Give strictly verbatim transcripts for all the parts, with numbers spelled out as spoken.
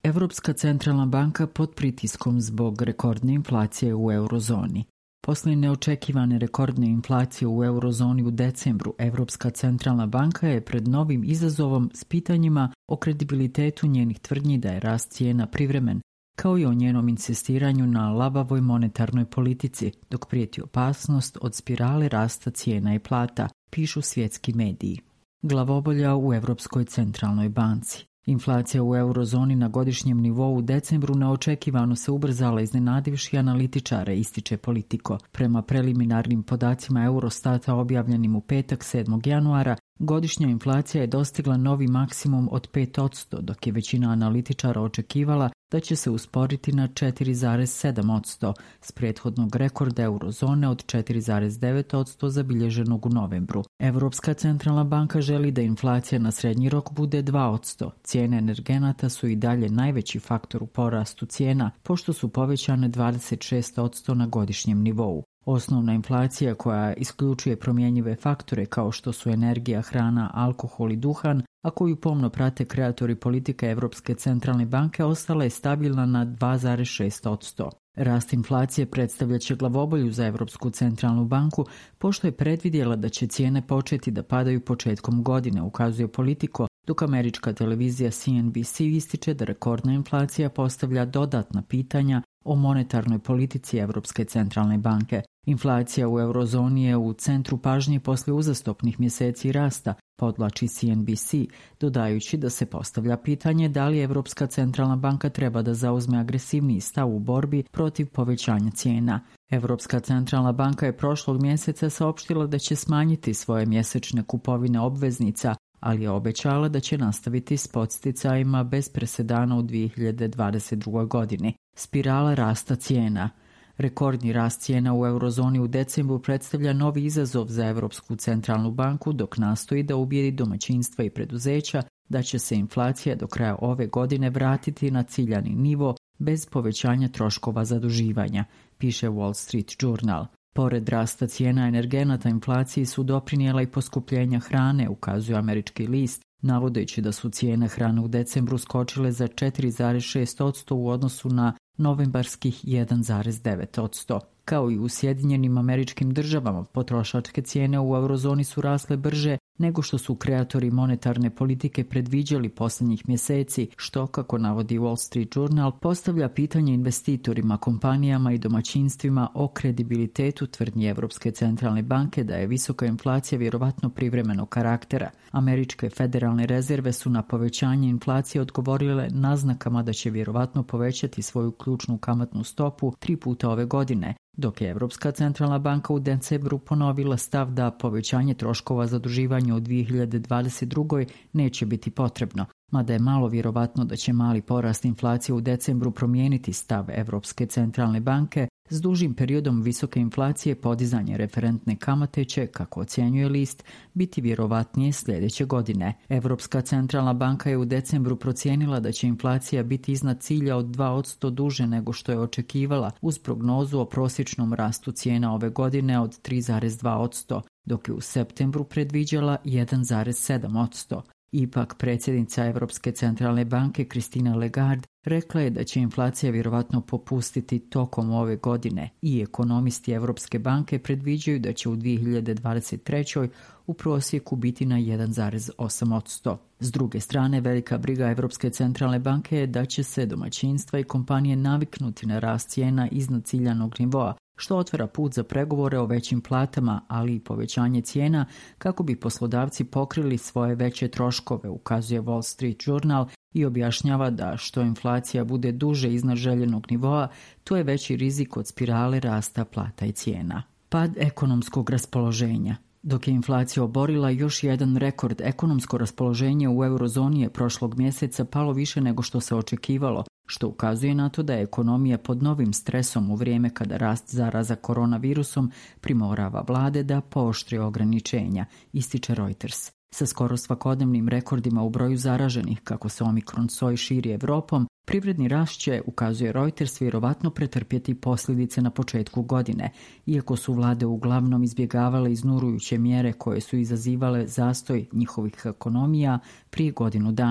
Evropska centralna banka pod pritiskom zbog rekordne inflacije u eurozoni. Posle neočekivane rekordne inflacije u eurozoni u decembru, Evropska centralna banka je pred novim izazovom s pitanjima o kredibilitetu njenih tvrdnji da je rast cijena privremen, kao i o njenom insistiranju na labavoj monetarnoj politici, dok prijeti opasnost od spirale rasta cijena i plata, pišu svjetski mediji. Glavobolja u Evropskoj centralnoj banci. Inflacija u eurozoni na godišnjem nivou u decembru neočekivano se ubrzala iznenadivši analitičare, ističe Politico. Prema preliminarnim podacima Eurostata objavljenim u petak sedmog januara, godišnja inflacija je dostigla novi maksimum od pet posto, dok je većina analitičara očekivala da će se usporiti na četiri zarez sedam posto s prethodnog rekorda eurozone od četiri zarez devet posto zabilježenog u novembru. Evropska centralna banka želi da inflacija na srednji rok bude dva posto. Cijene energenata su i dalje najveći faktor u porastu cijena, pošto su povećane dvadeset šest posto na godišnjem nivou. Osnovna inflacija koja isključuje promjenjive faktore kao što su energija, hrana, alkohol i duhan, a koju pomno prate kreatori politike Evropske centralne banke, ostala je stabilna na dva zarez šest posto. Rast inflacije predstavljaće glavobolju za Evropsku centralnu banku, pošto je predvidjela da će cijene početi da padaju početkom godine, ukazuje Politico, dok američka televizija C N B C ističe da rekordna inflacija postavlja dodatna pitanja o monetarnoj politici Evropske centralne banke. Inflacija u eurozoni je u centru pažnje posle uzastopnih mjeseci rasta, podvlači C N B C, dodajući da se postavlja pitanje da li Evropska centralna banka treba da zauzme agresivniji stav u borbi protiv povećanja cijena. Evropska centralna banka je prošlog mjeseca saopštila da će smanjiti svoje mjesečne kupovine obveznica, ali je obećala da će nastaviti s podsticajima bez presedana u dvije hiljade dvadeset drugoj. godini. Spirala rasta cijena. Rekordni rast cijena u eurozoni u decembru predstavlja novi izazov za Evropsku centralnu banku, dok nastoji da ubijedi domaćinstva i preduzeća da će se inflacija do kraja ove godine vratiti na ciljani nivo bez povećanja troškova zaduživanja, piše Wall Street Journal. Pored rasta cijena energenata, inflaciji su doprinijela i poskupljenja hrane, ukazuje američki list, navodeći da su cijene hrane u decembru skočile za četiri zarez šest posto u odnosu na novembarskih jedan zarez devet posto. Kao i u Sjedinjenim Američkim Državama, potrošačke cijene u eurozoni su rasle brže nego što su kreatori monetarne politike predviđali posljednjih mjeseci, što, kako navodi Wall Street Journal, postavlja pitanje investitorima, kompanijama i domaćinstvima o kredibilitetu tvrdnji Evropske centralne banke da je visoka inflacija vjerovatno privremenog karaktera. Američke federalne rezerve su na povećanje inflacije odgovorile naznakama da će vjerovatno povećati svoju ključnu kamatnu stopu tri puta ove godine, dok je Evropska centralna banka u decembru ponovila stav da povećanje troškova zaduživanja u dvije hiljade dvadeset drugoj. neće biti potrebno, mada je malo vjerovatno da će mali porast inflacije u decembru promijeniti stav Evropske centralne banke. S dužim periodom visoke inflacije podizanje referentne kamate će, kako ocjenjuje list, biti vjerovatnije sljedeće godine. Evropska centralna banka je u decembru procijenila da će inflacija biti iznad cilja od dva posto duže nego što je očekivala, uz prognozu o prosječnom rastu cijena ove godine od tri zarez dva posto, dok je u septembru predviđala jedan zarez sedam posto. Ipak, predsjednica Evropske centralne banke Christine Lagarde rekla je da će inflacija vjerovatno popustiti tokom ove godine i ekonomisti Evropske banke predviđaju da će u dvije hiljade dvadeset trećoj. u prosjeku biti na jedan zarez osam posto. S druge strane, velika briga Evropske centralne banke je da će se domaćinstva i kompanije naviknuti na rast cijena iznad ciljanog nivoa, što otvara put za pregovore o većim platama, ali i povećanje cijena kako bi poslodavci pokrili svoje veće troškove, ukazuje Wall Street Journal i objašnjava da što inflacija bude duže iznad željenog nivoa, to je veći rizik od spirale rasta plata i cijena. Pad ekonomskog raspoloženja. Dok je inflacija oborila još jedan rekord, ekonomsko raspoloženje u eurozoni je prošlog mjeseca palo više nego što se očekivalo, što ukazuje na to da je ekonomija pod novim stresom u vrijeme kada rast zaraza koronavirusom primorava vlade da pooštri ograničenja, ističe Reuters. Sa skoro svakodnevnim rekordima u broju zaraženih, kako se omikron soj širi Evropom, privredni rast će, ukazuje Reuters, vjerovatno pretrpjeti posljedice na početku godine, iako su vlade uglavnom izbjegavale iznurujuće mjere koje su izazivale zastoj njihovih ekonomija prije godinu dana.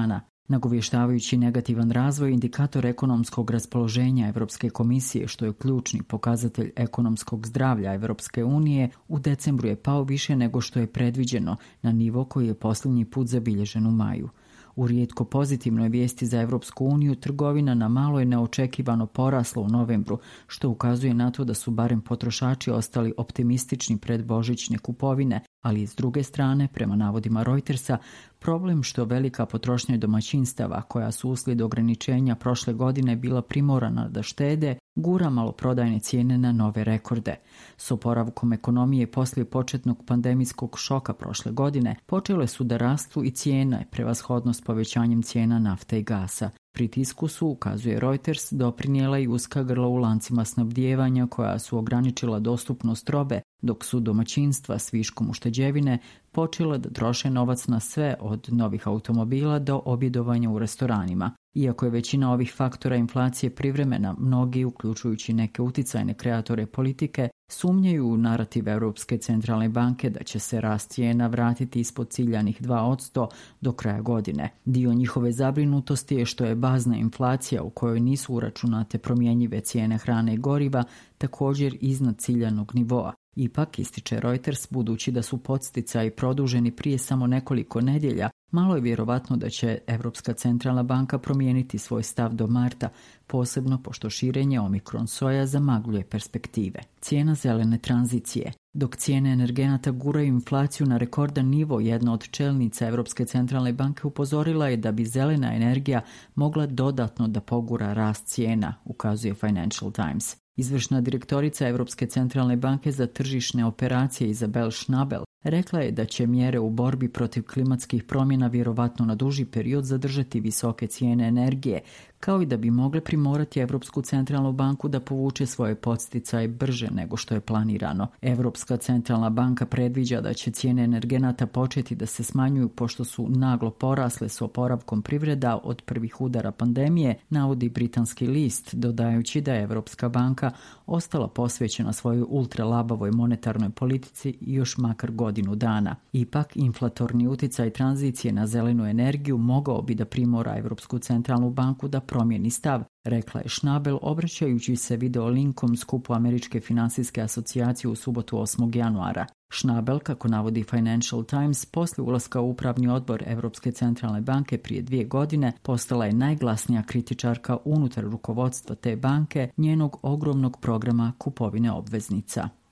Nagovještavajući negativan razvoj, indikator ekonomskog raspoloženja Evropske komisije, što je ključni pokazatelj ekonomskog zdravlja Evropske unije, u decembru je pao više nego što je predviđeno, na nivo koji je posljednji put zabilježen u maju. U rijetko pozitivnoj vijesti za Evropsku uniju, trgovina na malo je neočekivano porasla u novembru, što ukazuje na to da su barem potrošači ostali optimistični pred božićne kupovine, ali s druge strane, prema navodima Reutersa, problem što velika potrošnja domaćinstava, koja su uslijed ograničenja prošle godine bila primorana da štede, gura maloprodajne cijene na nove rekorde. S oporavkom ekonomije poslije početnog pandemijskog šoka prošle godine počele su da rastu i cijene, prevashodno s povećanjem cijena nafte i gasa. Pritisku su, ukazuje Reuters, doprinijela i uska grla u lancima snabdijevanja koja su ograničila dostupnost robe, dok su domaćinstva s viškom ušteđevine počela da troše novac na sve od novih automobila do objedovanja u restoranima. Iako je većina ovih faktora inflacije privremena, mnogi, uključujući neke uticajne kreatore politike, sumnjaju u narativ Europske centralne banke da će se rast cijena vratiti ispod ciljanih dva posto do kraja godine. Dio njihove zabrinutosti je što je bazna inflacija, u kojoj nisu uračunate promjenjive cijene hrane i goriva, također iznad ciljanog nivoa. Ipak, ističe Reuters, budući da su podsticaji produženi prije samo nekoliko nedjelja, malo je vjerovatno da će Europska centralna banka promijeniti svoj stav do marta, posebno pošto širenje omikron soja zamagljuje perspektive. Cijena zelene tranzicije. Dok cijene energenata guraju inflaciju na rekordan nivo, jedna od čelnica Europske centralne banke upozorila je da bi zelena energija mogla dodatno da pogura rast cijena, ukazuje Financial Times. Izvršna direktorica Europske centralne banke za tržišne operacije Isabel Schnabel rekla je da će mjere u borbi protiv klimatskih promjena vjerovatno na duži period zadržati visoke cijene energije, kao i da bi mogle primorati Europsku centralnu banku da povuče svoje podsticaje brže nego što je planirano. Europska centralna banka predviđa da će cijene energenata početi da se smanjuju pošto su naglo porasle s oporavkom privreda od prvih udara pandemije, navodi britanski list, dodajući da je Europska banka ostala posvećena svojoj ultralabavoj monetarnoj politici još makar godinu dana. Ipak, inflatorni utjecaj tranzicije na zelenu energiju mogao bi da primora Europsku centralnu banku da promijeni stav, rekla je Schnabel, obraćajući se video linkom skupu Američke financijske asocijacije u subotu osmog januara. Schnabel, kako navodi Financial Times, poslije ulaska u upravni odbor Europske centralne banke prije dvije godine, postala je najglasnija kritičarka unutar rukovodstva te banke, njenog ogromnog programa kupovine obveznica.